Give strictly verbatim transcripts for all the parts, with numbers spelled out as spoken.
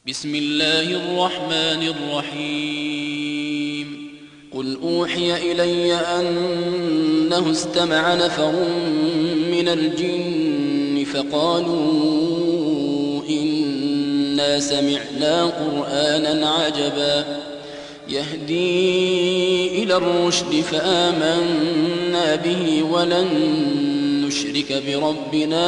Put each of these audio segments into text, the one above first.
بسم الله الرحمن الرحيم قل أوحي إلي أنه استمع نفر من الجن فقالوا إنا سمعنا قرآنا عجبا يهدي إلى الرشد فآمنا به ولن نشرك بربنا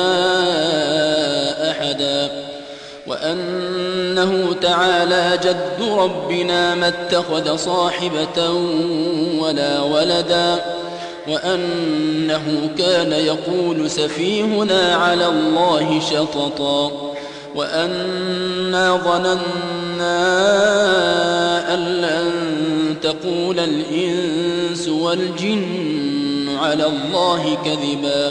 أحدا وأنه تعالى جد ربنا ما اتخذ صاحبة ولا ولدا وأنه كان يقول سفيهنا على الله شططا وأنا ظننا أن لن تقول الإنس والجن على الله كذبا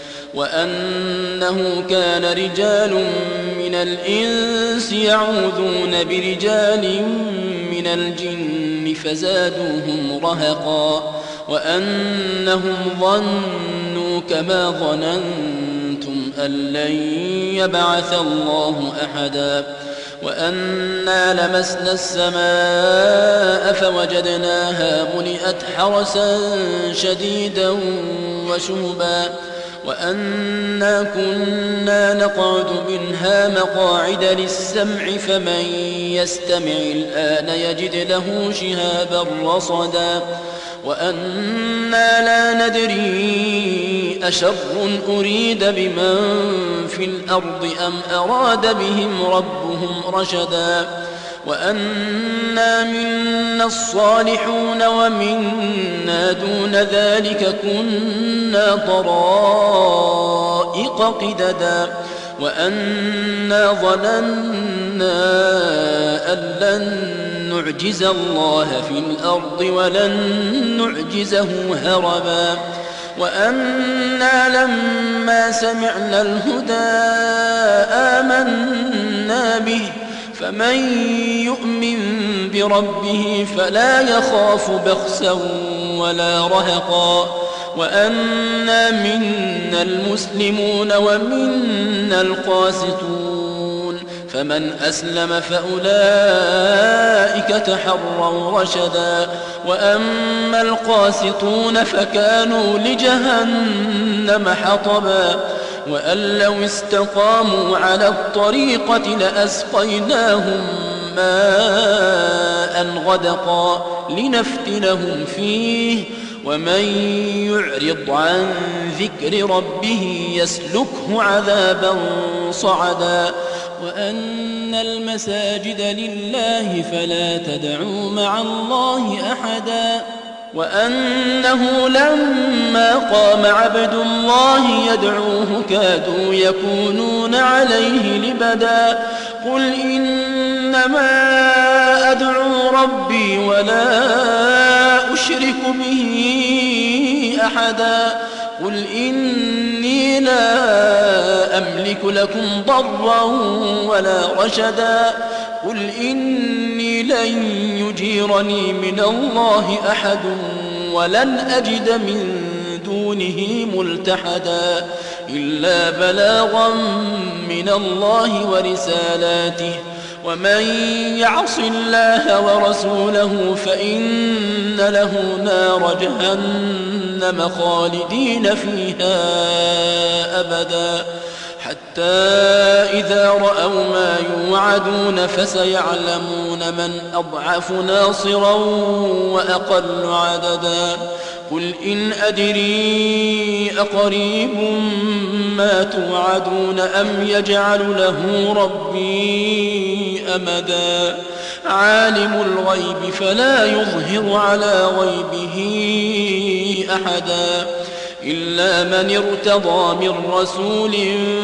وأنه كان رجال من الإنس يعوذون برجال من الجن فزادوهم رهقا وأنهم ظنوا كما ظننتم أن لن يبعث الله أحدا وأنا لمسنا السماء فوجدناها ملئت حرسا شديدا وشهبا وأنا كنا نقعد منها مقاعد للسمع فمن يستمع الآن يجد له شهابا رصدا وأنا لا ندري أشر أريد بمن في الأرض أم أراد بهم ربهم رشدا وأنا منا الصالحون ومنا دون ذلك كنا طرائق قددا وأنا ظننا أن لن نعجز الله في الأرض ولن نعجزه هربا وأنا لما سمعنا الهدى آمنا به فمن يؤمن بربه فلا يخاف بخسا ولا رهقا وأنا منا المسلمون ومنا القاسطون فمن أسلم فأولئك تحروا رشدا وأما القاسطون فكانوا لجهنم حطبا وأن لو استقاموا على الطريقة لأسقيناهم ماء غدقا لنفتنهم فيه ومن يعرض عن ذكر ربه يسلكه عذابا صعدا وأن المساجد لله فلا تدعوا مع الله أحدا وأنه لما قام عبد الله يدعوه كادوا يكونون عليه لبدا قل إنما أدعو ربي ولا أشرك به أحدا قل إني لا أملك لكم ضرا ولا رشدا قل إني لن يجيرني من الله أحد ولن أجد من دونه ملتحدا إلا بلاغا من الله ورسالاته ومن يعص الله ورسوله فإن له نار جهنم خالدين فيها أبدا حتى إذا رأوا ما يوعدون فسيعلمون من أضعف ناصرا وأقل عددا قل إن أدري أقريب ما توعدون أم يجعل له ربي أمدا عالم الغيب فلا يظهر على غيبه أحدا إلا من ارتضى من رسول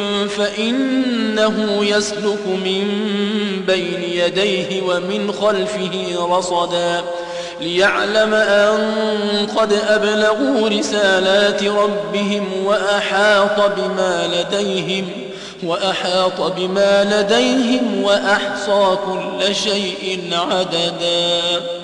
فإنه يسلك من بين يديه ومن خلفه رصدا ليعلم أن قد أبلغوا رسالات ربهم وأحاط بما لديهم وأحاط بما لديهم وأحصى كل شيء عددا.